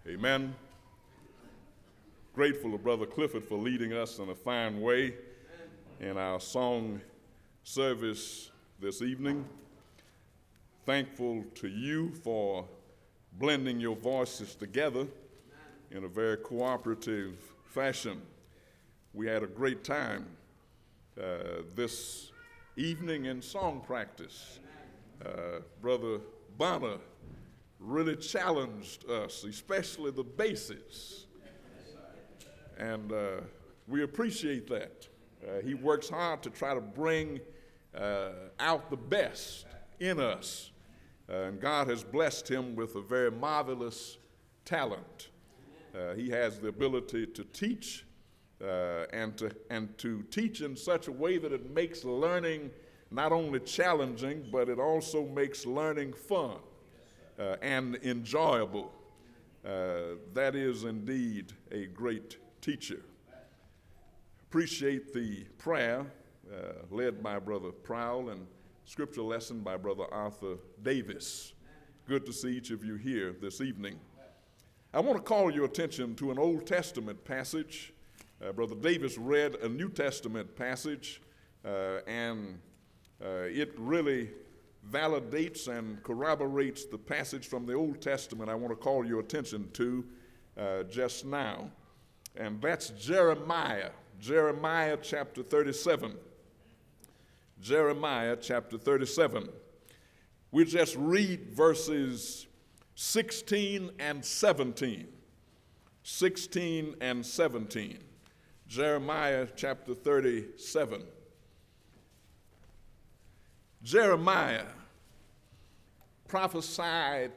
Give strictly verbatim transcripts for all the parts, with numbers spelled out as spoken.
Amen. Grateful to Brother Clifford for leading us in a fine way in our song service this evening. Thankful to you for blending your voices together in a very cooperative fashion. We had a great time uh, this evening in song practice. Uh, Brother Bonner really challenged us, especially the basses. And uh, we appreciate that. Uh, he works hard to try to bring uh, out the best in us. Uh, and God has blessed him with a very marvelous talent. Uh, he has the ability to teach uh, and to and to teach in such a way that it makes learning not only challenging, but it also makes learning fun. Uh, and enjoyable. Uh, that is indeed a great teacher. Appreciate the prayer uh, led by Brother Prowl and scripture lesson by Brother Arthur Davis. Good to see each of you here this evening. I want to call your attention to an Old Testament passage. Uh, Brother Davis read a New Testament passage, uh, and uh, it really validates and corroborates the passage from the Old Testament I want to call your attention to uh, just now. And that's Jeremiah, Jeremiah chapter thirty-seven. Jeremiah chapter thirty-seven. We'll just read verses sixteen and seventeen. sixteen and seventeen. Jeremiah chapter thirty-seven. Jeremiah prophesied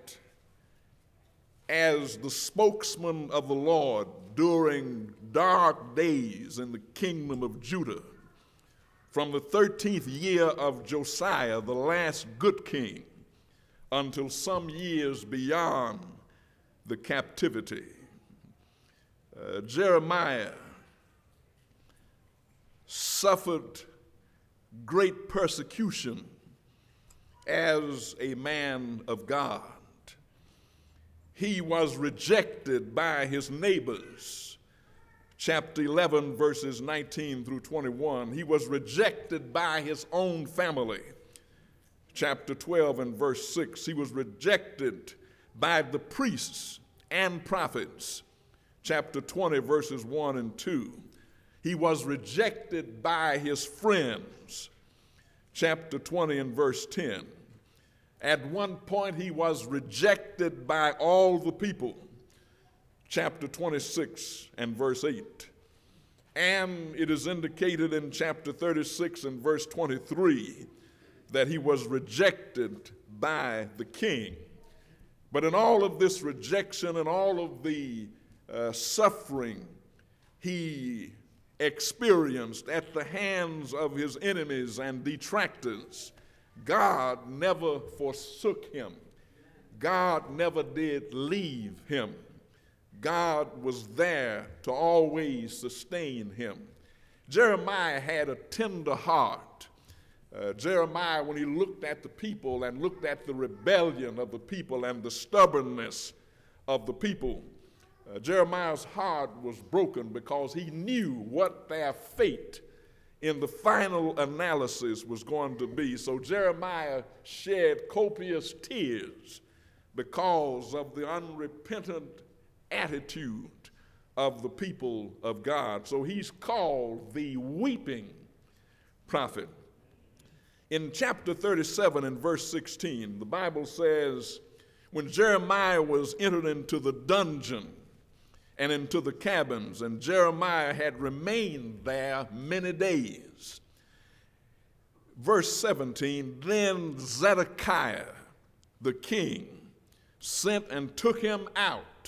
as the spokesman of the Lord during dark days in the kingdom of Judah, from the thirteenth year of Josiah, the last good king, until some years beyond the captivity. Uh, Jeremiah suffered great persecution as a man of God. He was rejected by his neighbors. Chapter eleven, verses nineteen through twenty-one. He was rejected by his own family. Chapter twelve and verse six. He was rejected by the priests and prophets. Chapter twenty, verses one and two. He was rejected by his friends. Chapter twenty and verse ten. At one point, he was rejected by all the people. Chapter twenty-six and verse eight. And it is indicated in chapter thirty-six and verse twenty-three that he was rejected by the king. But in all of this rejection and all of the uh, suffering he experienced at the hands of his enemies and detractors, God never forsook him. God never did leave him. God was there to always sustain him. Jeremiah had a tender heart. Uh, Jeremiah, when he looked at the people and looked at the rebellion of the people and the stubbornness of the people, uh, Jeremiah's heart was broken because he knew what their fate in the final analysis was going to be. So Jeremiah shed copious tears because of the unrepentant attitude of the people of God. So he's called the weeping prophet. In chapter thirty-seven and verse sixteen, the Bible says, when Jeremiah was entered into the dungeon and into the cabins, and Jeremiah had remained there many days. Verse seventeen, then Zedekiah, the king, sent and took him out.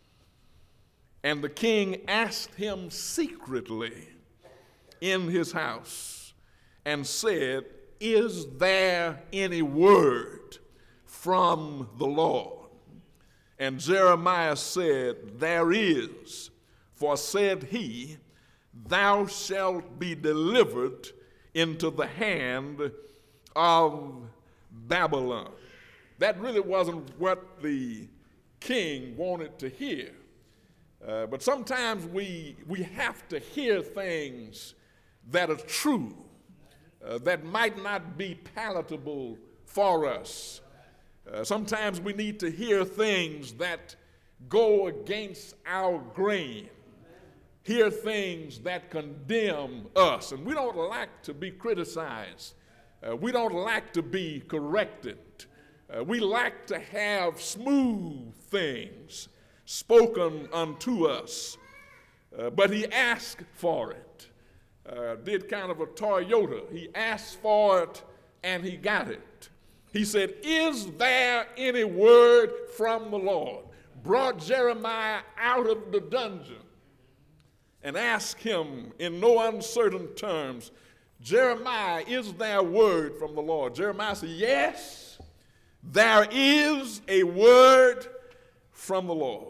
And the king asked him secretly in his house and said, is there any word from the Lord? And Jeremiah said, there is, for said he, thou shalt be delivered into the hand of Babylon. That really wasn't what the king wanted to hear. Uh, but sometimes we, we have to hear things that are true, uh, that might not be palatable for us. Uh, sometimes we need to hear things that go against our grain, hear things that condemn us. And we don't like to be criticized. Uh, we don't like to be corrected. Uh, we like to have smooth things spoken unto us. Uh, but he asked for it. Uh, did kind of a Toyota. He asked for it and he got it. He said, "Is there any word from the Lord?" Brought Jeremiah out of the dungeon and asked him in no uncertain terms, "Jeremiah, is there word from the Lord?" Jeremiah said, "Yes, there is a word from the Lord."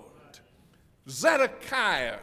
Zedekiah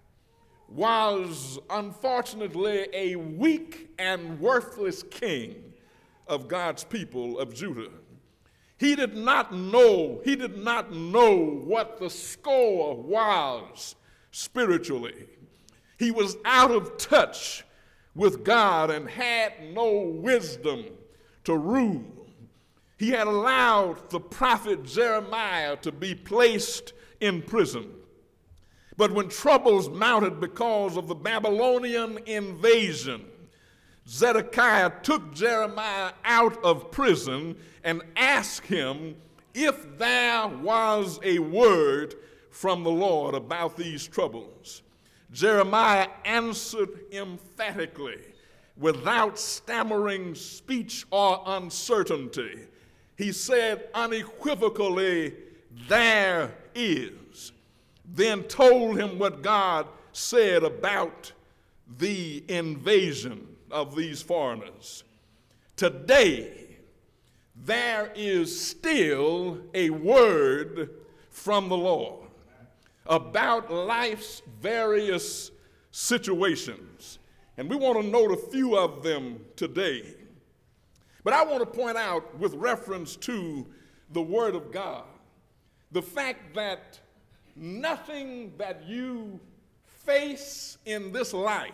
was unfortunately a weak and worthless king of God's people of Judah. He did not know, he did not know what the score was spiritually. He was out of touch with God and had no wisdom to rule. He had allowed the prophet Jeremiah to be placed in prison. But when troubles mounted because of the Babylonian invasion, Zedekiah took Jeremiah out of prison and asked him if there was a word from the Lord about these troubles. Jeremiah answered emphatically, without stammering speech or uncertainty. He said unequivocally, "There is." Then told him what God said about the invasion of these foreigners. Today, there is still a word from the Lord about life's various situations. And we want to note a few of them today. But I want to point out, with reference to the Word of God, the fact that nothing that you face in this life,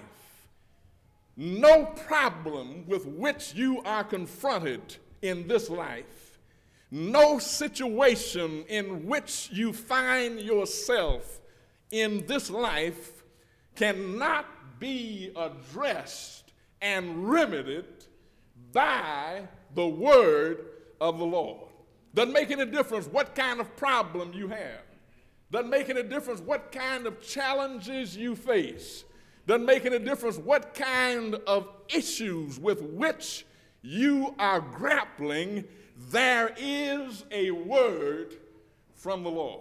no problem with which you are confronted in this life, no situation in which you find yourself in this life cannot be addressed and remedied by the word of the Lord. Doesn't make any difference what kind of problem you have. Doesn't make any difference what kind of challenges you face. Doesn't make any difference what kind of issues with which you are grappling. There is a word from the Lord.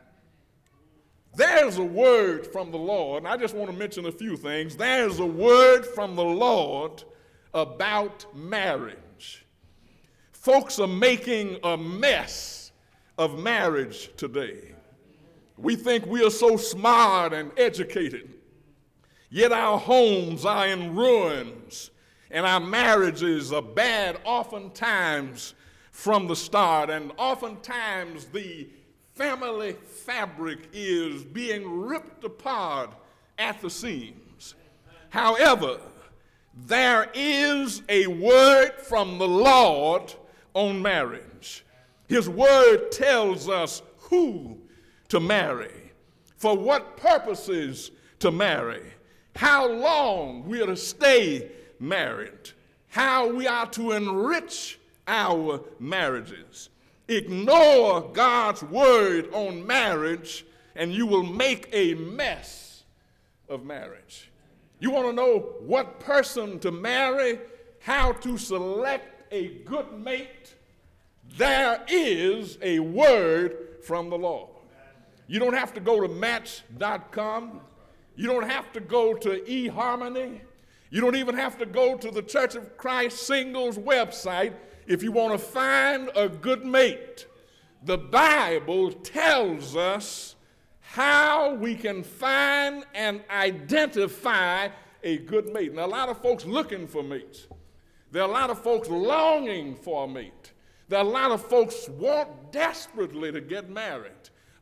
There's a word from the Lord, and I just want to mention a few things. There's a word from the Lord about marriage. Folks are making a mess of marriage today. We think we are so smart and educated, yet our homes are in ruins and our marriages are bad oftentimes from the start, and oftentimes the family fabric is being ripped apart at the seams. However, there is a word from the Lord on marriage. His word tells us who to marry, for what purposes to marry, how long we are to stay married, how we are to enrich our marriages. Ignore God's word on marriage and you will make a mess of marriage. You want to know what person to marry, how to select a good mate? There is a word from the Lord. You don't have to go to match dot com. You don't have to go to eHarmony. You don't even have to go to the Church of Christ Singles website if you want to find a good mate. The Bible tells us how we can find and identify a good mate. Now, a lot of folks looking for mates. There are a lot of folks longing for a mate. There are a lot of folks want desperately to get married.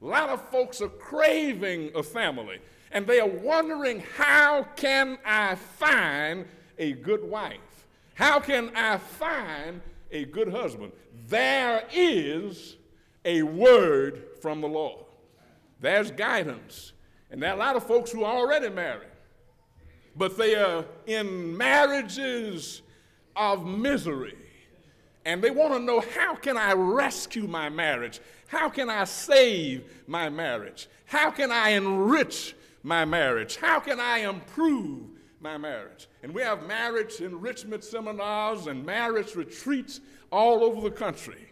A lot of folks are craving a family, and they are wondering, how can I find a good wife? How can I find a good husband? There is a word from the Lord. There's guidance. And there are a lot of folks who are already married, but they are in marriages of misery. And they want to know, how can I rescue my marriage? How can I save my marriage? How can I enrich my marriage? How can I improve my marriage? And we have marriage enrichment seminars and marriage retreats all over the country.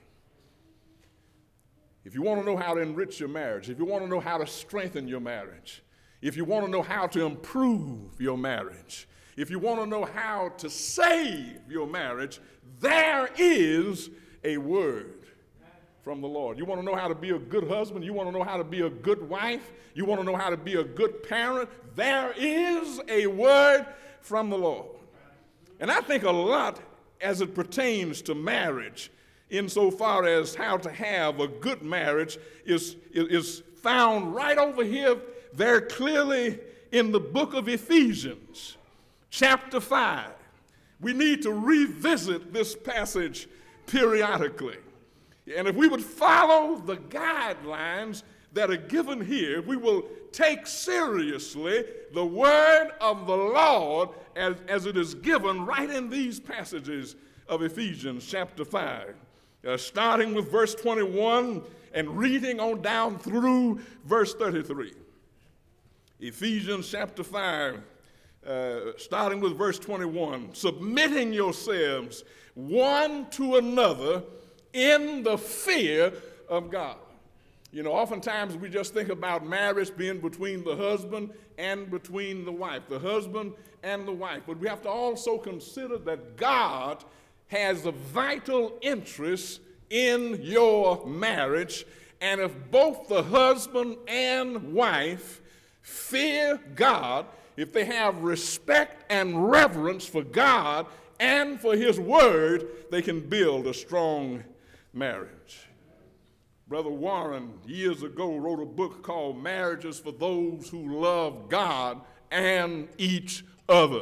If you want to know how to enrich your marriage, if you want to know how to strengthen your marriage, if you want to know how to improve your marriage, if you want to know how to save your marriage, there is a word from the Lord. You want to know how to be a good husband? You want to know how to be a good wife? You want to know how to be a good parent? There is a word from the Lord. And I think a lot as it pertains to marriage, insofar as how to have a good marriage, is, is found right over here very clearly in the book of Ephesians, chapter five. We need to revisit this passage periodically. And if we would follow the guidelines that are given here, we will take seriously the word of the Lord as, as it is given right in these passages of Ephesians chapter five. Uh, starting with verse twenty-one and reading on down through verse thirty-three. Ephesians chapter five, uh, starting with verse twenty-one. Submitting yourselves one to another in the fear of God. You know, oftentimes we just think about marriage being between the husband and between the wife, the husband and the wife. But we have to also consider that God has a vital interest in your marriage, and if both the husband and wife fear God, if they have respect and reverence for God and for His word, they can build a strong marriage. Brother Warren, years ago, wrote a book called Marriages for Those Who Love God and Each Other.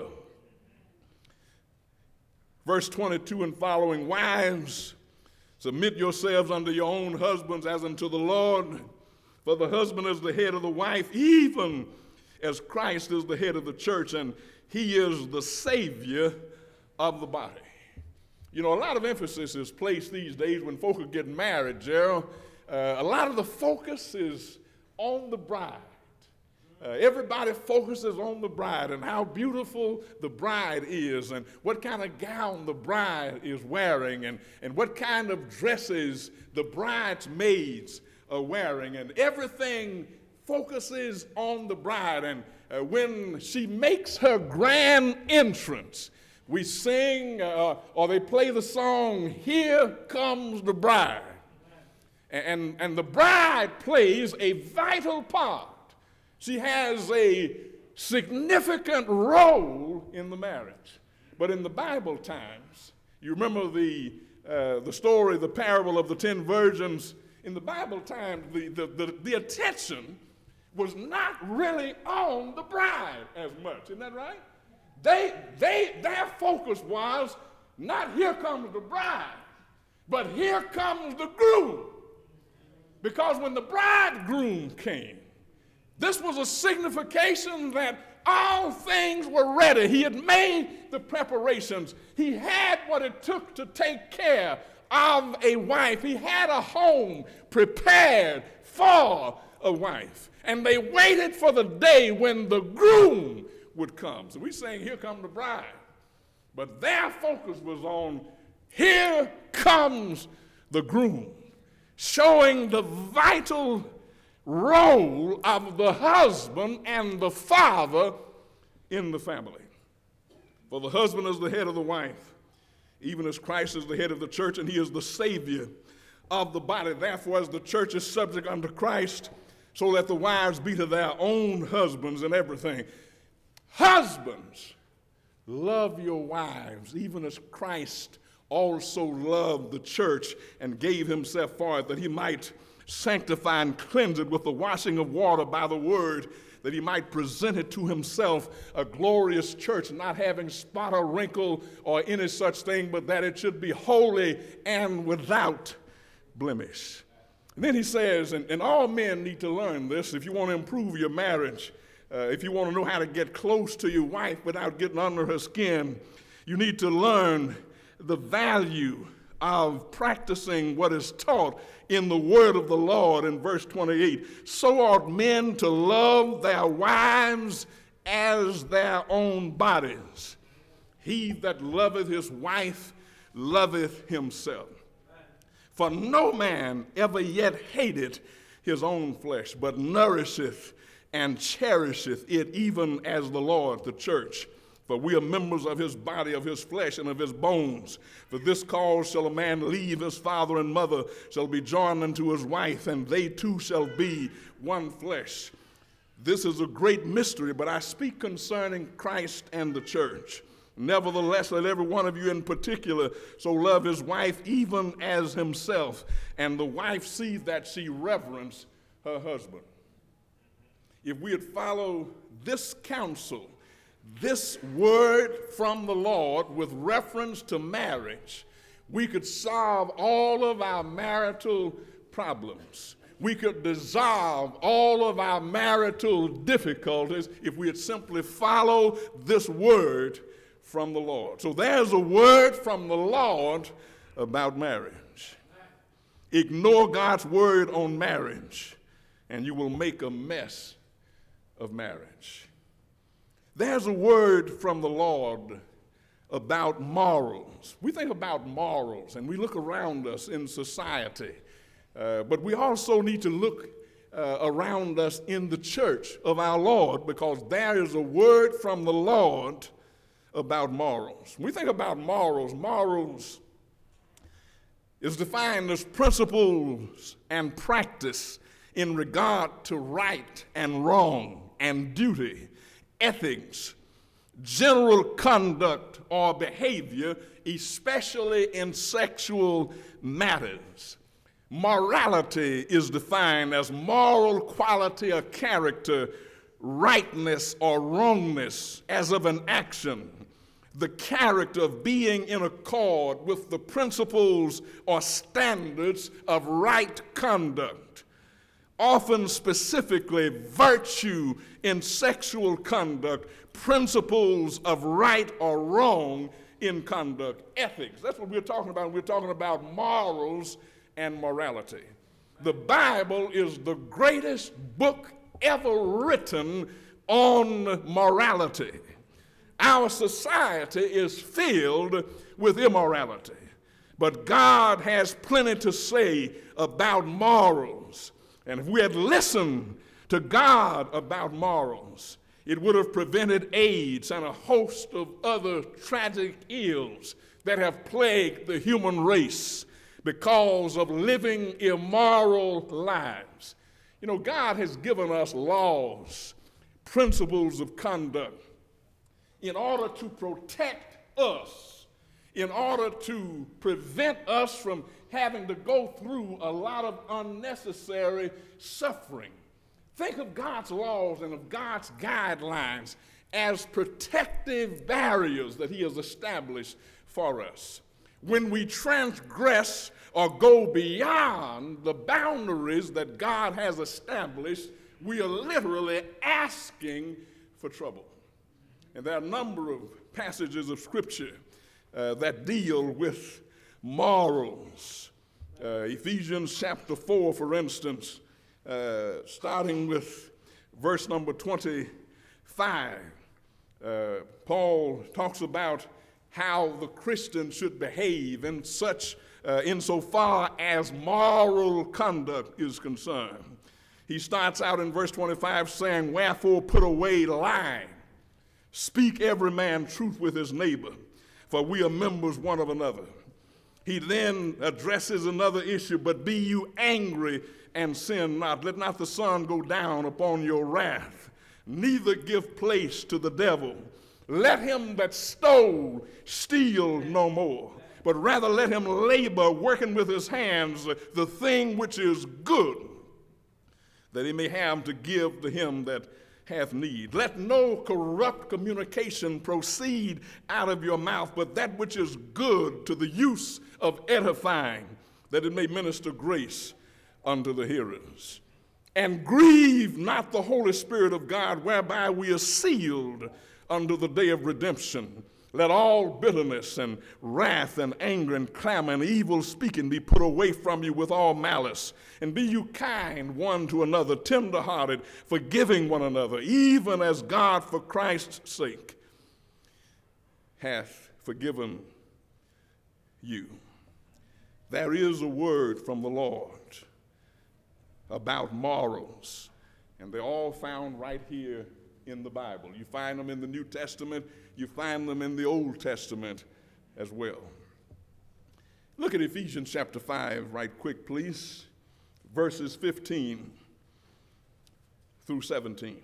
Verse twenty-two and following, wives, submit yourselves unto your own husbands as unto the Lord. For the husband is the head of the wife, even as Christ is the head of the church, and He is the Savior of the body. You know, a lot of emphasis is placed these days when folk are getting married, Gerald. Uh, a lot of the focus is on the bride. Uh, everybody focuses on the bride and how beautiful the bride is and what kind of gown the bride is wearing and, and what kind of dresses the bridesmaids are wearing. And everything focuses on the bride. And uh, when she makes her grand entrance, we sing uh, or they play the song, "Here Comes the Bride." And, and the bride plays a vital part. She has a significant role in the marriage. But in the Bible times, you remember the, uh, the story, the parable of the ten virgins. In the Bible times, the, the, the, the attention was not really on the bride as much. Isn't that right? They, they, their focus was not here comes the bride, but here comes the groom. Because when the bridegroom came, this was a signification that all things were ready. He had made the preparations. He had what it took to take care of a wife. He had a home prepared for a wife. And they waited for the day when the groom would come. So we saying, "Here come the bride." But their focus was on, "Here comes the groom," showing the vital role of the husband and the father in the family. For the husband is the head of the wife, even as Christ is the head of the church, and He is the Savior of the body. Therefore, as the church is subject unto Christ, so let the wives be to their own husbands in everything. Husbands, love your wives, even as Christ also loved the church and gave Himself for it, that He might sanctify and cleanse it with the washing of water by the word, that he might present it to himself a glorious church, not having spot or wrinkle or any such thing, but that it should be holy and without blemish. And then he says, and, and all men need to learn this if you want to improve your marriage, uh, if you want to know how to get close to your wife without getting under her skin, you need to learn the value of practicing what is taught in the word of the Lord in verse twenty-eight. So ought men to love their wives as their own bodies. He that loveth his wife loveth himself. For no man ever yet hated his own flesh, but nourisheth and cherisheth it, even as the Lord the church. For we are members of his body, of his flesh, and of his bones. For this cause shall a man leave his father and mother, shall be joined unto his wife, and they two shall be one flesh. This is a great mystery, but I speak concerning Christ and the church. Nevertheless, let every one of you in particular so love his wife even as himself, and the wife see that she reverence her husband. If we had followed this counsel, this word from the Lord with reference to marriage, we could solve all of our marital problems. We could dissolve all of our marital difficulties if we had simply followed this word from the Lord. So there's a word from the Lord about marriage. Ignore God's word on marriage, and you will make a mess of marriage. There's a word from the Lord about morals. We think about morals, and we look around us in society, uh, but we also need to look uh, around us in the church of our Lord, because there is a word from the Lord about morals. When we think about morals, morals is defined as principles and practice in regard to right and wrong and duty, ethics, general conduct or behavior, especially in sexual matters. Morality is defined as moral quality or character, rightness or wrongness as of an action, the character of being in accord with the principles or standards of right conduct. Often specifically virtue in sexual conduct, principles of right or wrong in conduct, ethics. That's what we're talking about. We're talking about morals and morality. The Bible is the greatest book ever written on morality. Our society is filled with immorality, but God has plenty to say about morals. And if we had listened to God about morals, it would have prevented AIDS and a host of other tragic ills that have plagued the human race because of living immoral lives. You know, God has given us laws, principles of conduct in order to protect us, in order to prevent us from having to go through a lot of unnecessary suffering. Think of God's laws and of God's guidelines as protective barriers that he has established for us. When we transgress or go beyond the boundaries that God has established, we are literally asking for trouble. And there are a number of passages of Scripture uh, that deal with morals. Uh, Ephesians chapter four, for instance, uh, starting with verse number twenty-five, uh, Paul talks about how the Christian should behave in such, uh, insofar as moral conduct is concerned. He starts out in verse twenty-five saying, "Wherefore put away lying, speak every man truth with his neighbor, for we are members one of another." He then addresses another issue, "But be you angry and sin not. Let not the sun go down upon your wrath, neither give place to the devil. Let him that stole steal no more, but rather let him labor, working with his hands, the thing which is good, that he may have to give to him that hath need. Let no corrupt communication proceed out of your mouth, but that which is good to the use of edifying, that it may minister grace unto the hearers. And grieve not the Holy Spirit of God, whereby we are sealed unto the day of redemption. Let all bitterness and wrath and anger and clamor and evil speaking be put away from you with all malice. And be you kind one to another, tenderhearted, forgiving one another, even as God for Christ's sake hath forgiven you. There is a word from the Lord about morals, and they're all found right here in the Bible. You find them in the New Testament, you find them in the Old Testament as well. Look at Ephesians chapter five right quick, please. Verses fifteen through seventeen.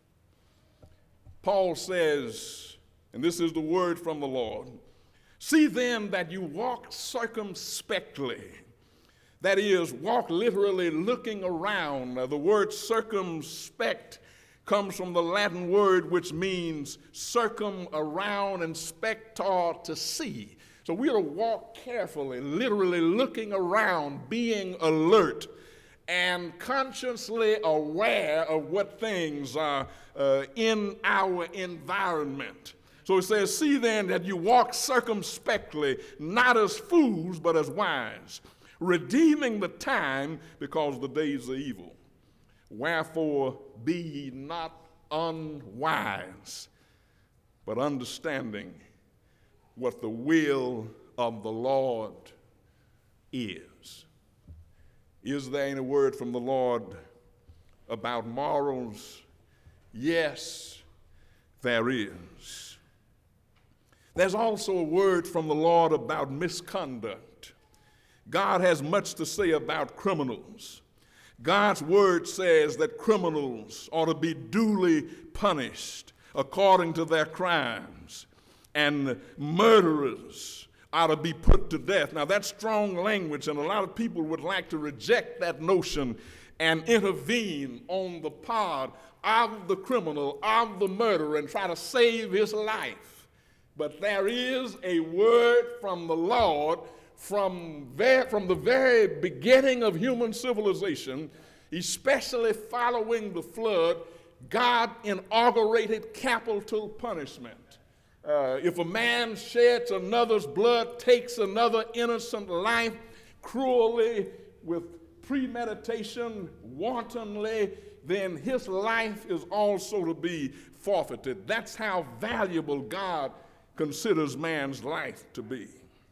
Paul says, and this is the word from the Lord, see then that you walk circumspectly. That is, walk literally looking around. Now, the word circumspect comes from the Latin word which means circum, around, and spector, to see. So we are to walk carefully, literally looking around, being alert, and consciously aware of what things are uh, in our environment. So it says, see then that you walk circumspectly, not as fools, but as wise, redeeming the time, because the days are evil. Wherefore be ye not unwise, but understanding what the will of the Lord is. Is there any word from the Lord about morals? Yes, there is. There's also a word from the Lord about misconduct. God has much to say about criminals. God's word says that criminals ought to be duly punished according to their crimes, and murderers ought to be put to death. Now, that's strong language, and a lot of people would like to reject that notion and intervene on the part of the criminal, of the murderer, and try to save his life. But there is a word from the Lord From, ver- from the very beginning of human civilization, especially following the flood. God inaugurated capital punishment. Uh, if a man sheds another's blood, takes another innocent life cruelly, with premeditation, wantonly, then his life is also to be forfeited. That's how valuable God considers man's life to be.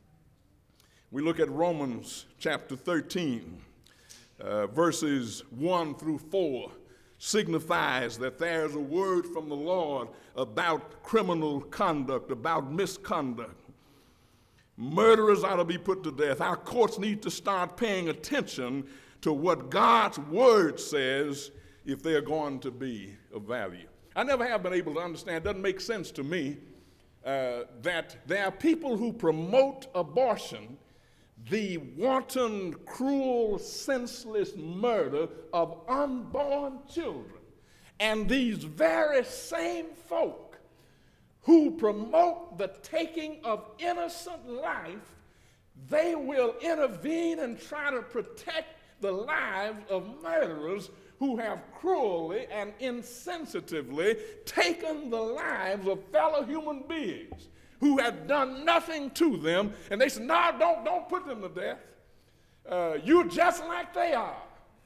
We look at Romans chapter thirteen, uh, verses one through four, signifies that there's a word from the Lord about criminal conduct, about misconduct. Murderers ought to be put to death. Our courts need to start paying attention to what God's word says if they're going to be of value. I never have been able to understand, it doesn't make sense to me, uh, that there are people who promote abortion, the wanton, cruel, senseless murder of unborn children. And these very same folk who promote the taking of innocent life, they will intervene and try to protect the lives of murderers who have cruelly and insensitively taken the lives of fellow human beings who had done nothing to them, and they said, no, don't, don't put them to death. Uh, you're just like they are.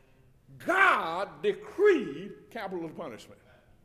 God decreed capital punishment.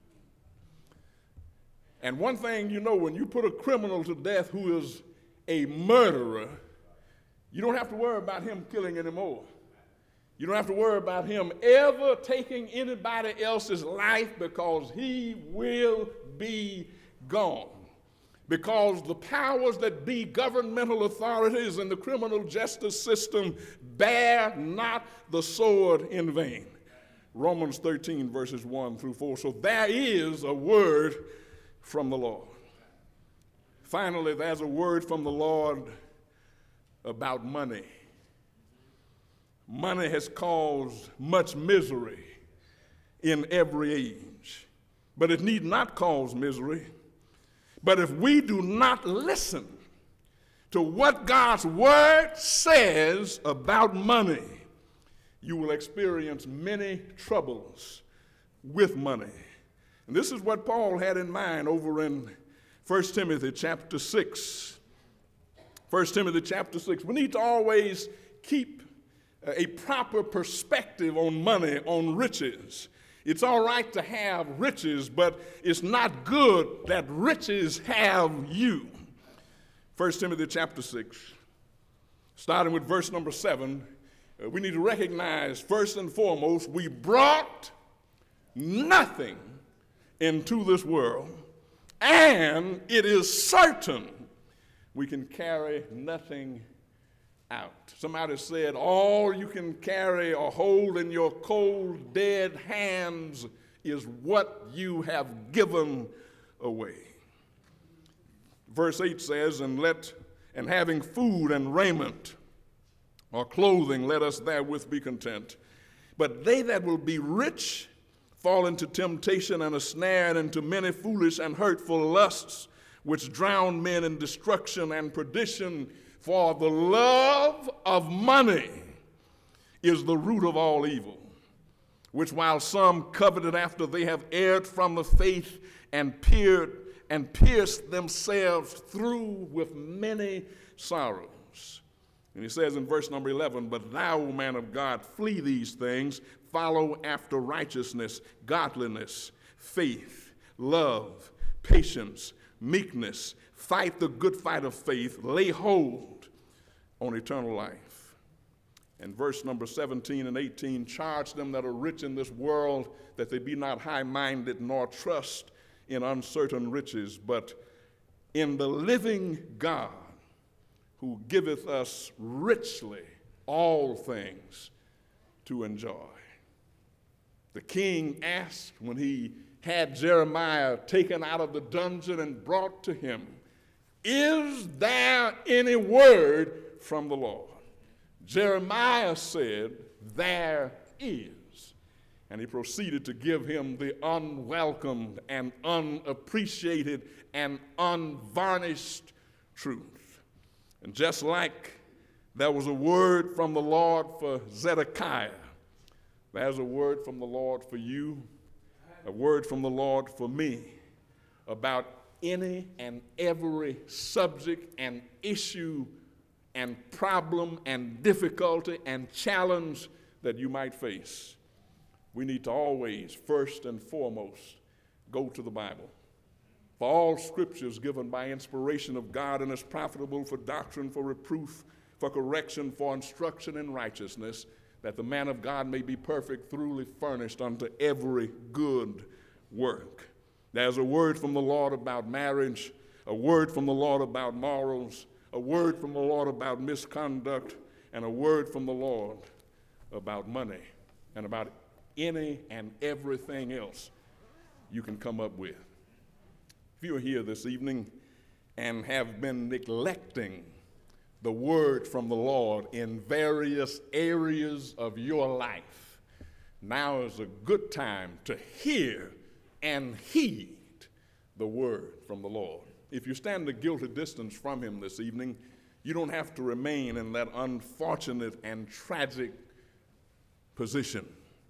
And one thing you know, when you put a criminal to death who is a murderer, you don't have to worry about him killing anymore. You don't have to worry about him ever taking anybody else's life, because he will be gone. Because the powers that be, governmental authorities and the criminal justice system, bear not the sword in vain. Romans thirteen, verses one through four. So there is a word from the Lord. Finally, there's a word from the Lord about money. Money has caused much misery in every age, but it need not cause misery. But if we do not listen to what God's word says about money, you will experience many troubles with money. And this is what Paul had in mind over in First Timothy chapter six. First Timothy chapter six. We need to always keep a proper perspective on money, on riches. It's all right to have riches, but it's not good that riches have you. First Timothy chapter six, starting with verse number seven, uh, we need to recognize first and foremost, we brought nothing into this world, and it is certain we can carry nothing out. Somebody said, all you can carry or hold in your cold, dead hands is what you have given away. Verse eight says, and let and having food and raiment or clothing, let us therewith be content. But they that will be rich fall into temptation and a snare, and into many foolish and hurtful lusts, which drown men in destruction and perdition. For the love of money is the root of all evil, which while some coveted after, they have erred from the faith and peered and pierced themselves through with many sorrows. And he says in verse number eleven, but thou, O man of God, flee these things, follow after righteousness, godliness, faith, love, patience, meekness, fight the good fight of faith, lay hold on eternal life. And verse number seventeen and eighteen, charge them that are rich in this world that they be not high-minded, nor trust in uncertain riches, but in the living God, who giveth us richly all things to enjoy. The king asked when he had Jeremiah taken out of the dungeon and brought to him, is there any word from the Lord? Jeremiah said, there is. And he proceeded to give him the unwelcomed and unappreciated and unvarnished truth. And just like there was a word from the Lord for Zedekiah, there's a word from the Lord for you, a word from the Lord for me about any and every subject and issue and problem and difficulty and challenge that you might face. We need to always, first and foremost, go to the Bible. For all scripture is given by inspiration of God and is profitable for doctrine, for reproof, for correction, for instruction in righteousness, that the man of God may be perfect, thoroughly furnished unto every good work. There's a word from the Lord about marriage, a word from the Lord about morals, a word from the Lord about misconduct, and a word from the Lord about money and about any and everything else you can come up with. If you're here this evening and have been neglecting the word from the Lord in various areas of your life, now is a good time to hear and heed the word from the Lord. If you stand a guilty distance from him this evening, you don't have to remain in that unfortunate and tragic position.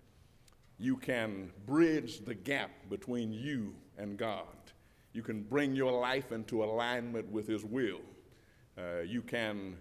You can bridge the gap between you and God. You can bring your life into alignment with his will. Uh, you can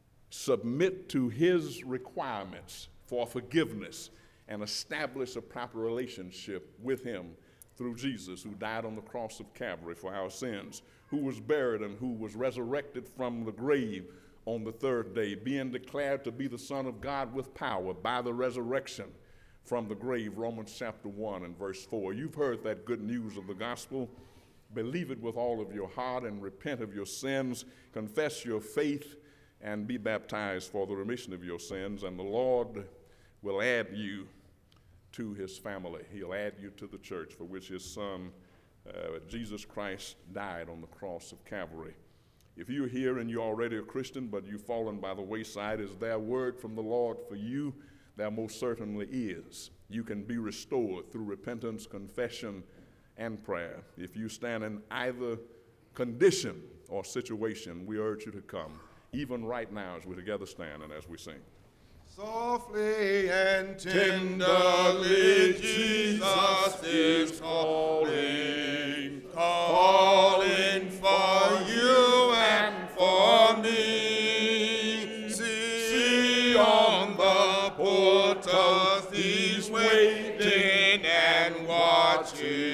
submit to his requirements for forgiveness and establish a proper relationship with him through Jesus, who died on the cross of Calvary for our sins, who was buried and who was resurrected from the grave on the third day, being declared to be the Son of God with power by the resurrection from the grave, Romans chapter one and verse four. You've heard that good news of the gospel. Believe it with all of your heart and repent of your sins, confess your faith, and be baptized for the remission of your sins, and the Lord will add you to his family. He'll add you to the church for which his son, uh, Jesus Christ, died on the cross of Calvary. If you're here and you're already a Christian, but you've fallen by the wayside, is there a word from the Lord for you? There most certainly is. You can be restored through repentance, confession, and prayer. If you stand in either condition or situation, we urge you to come, even right now as we together stand and as we sing. Softly and tenderly Jesus is calling, calling for you and for me. See on the portals he's waiting and watching.